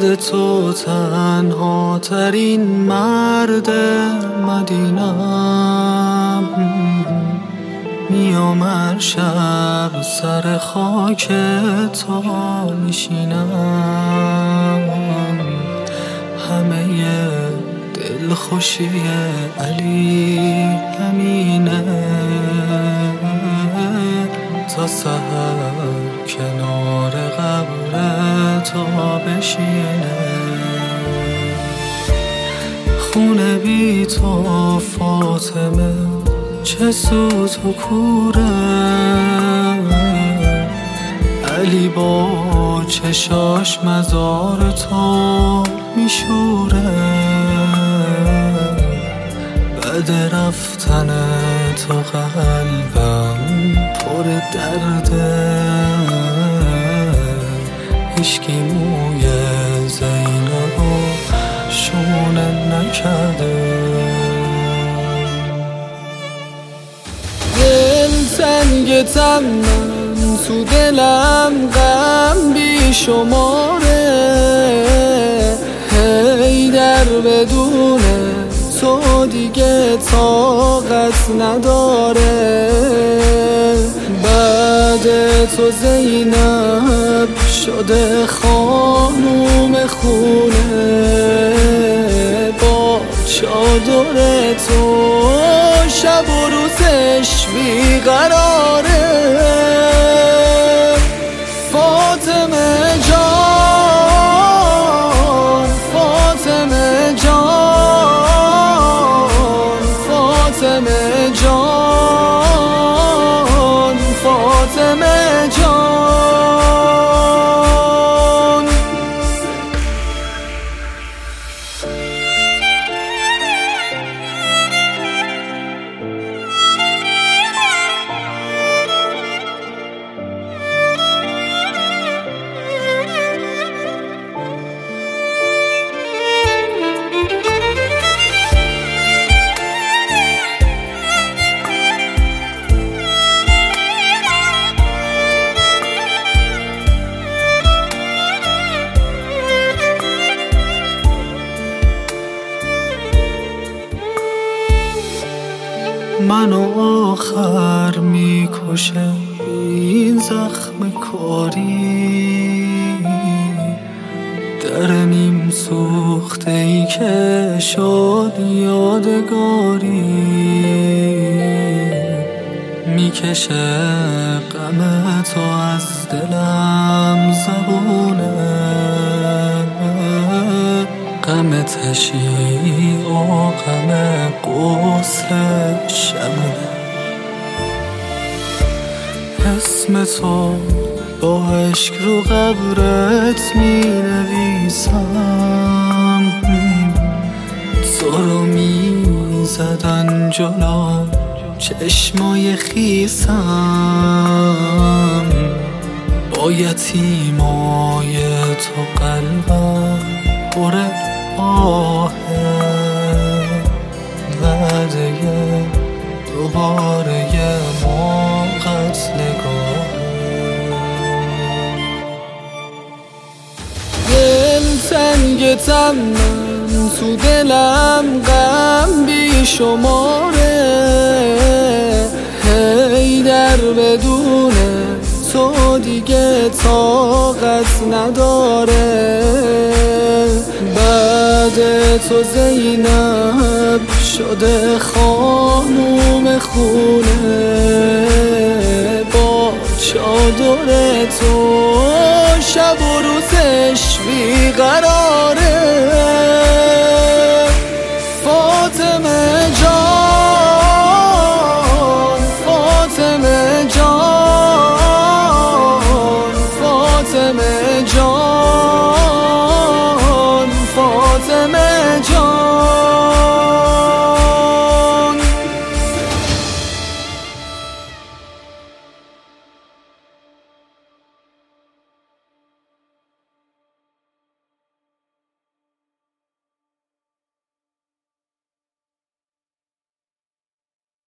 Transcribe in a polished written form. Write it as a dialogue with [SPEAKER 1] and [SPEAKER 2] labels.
[SPEAKER 1] بعد تو تنها ترین مرد مدینم، میام هر شب سر خاک تو میشینم. همه دلخوشی علی همینه، تا سحر کنار قبر تو بشینه. خونه بی تو فاطمه چه سوت و کوره، علی با چشاش مزار تو میشوره. بعد رفتن تو قلبم پر درده، هیچکی موی زینبو شونه نکرده. تنگتم من تو دلم غم بی شماره، هی در بدون تو دیگه طاقت نداره. بعد تو زینب شده خانوم خونه، با چادر تو شب و روزش بیقراره. فاطمه جان، فاطمه جان، فاطمه جان، فاطمه جان. منو آخر میکشه این زخم کاری، در نیم سوخته ای که شد یادگاری. میکشه غم تو از دلم زبونه، غم تشییع و غم غسل شبونه. اسم تو با عشق رو قبرت می نویسم، تو رو می زدن جلو چشمای خیسم. با یتیمای تو قلبم پر آهه، وعده دوباره ما قتلگاه. تنگتم من تو دلم غم بی شماره، هی در بدون تو دیگه طاقت نداره. بعد تو زینب شده خانوم خونه، با چادر تو شب و روزش بیقرار.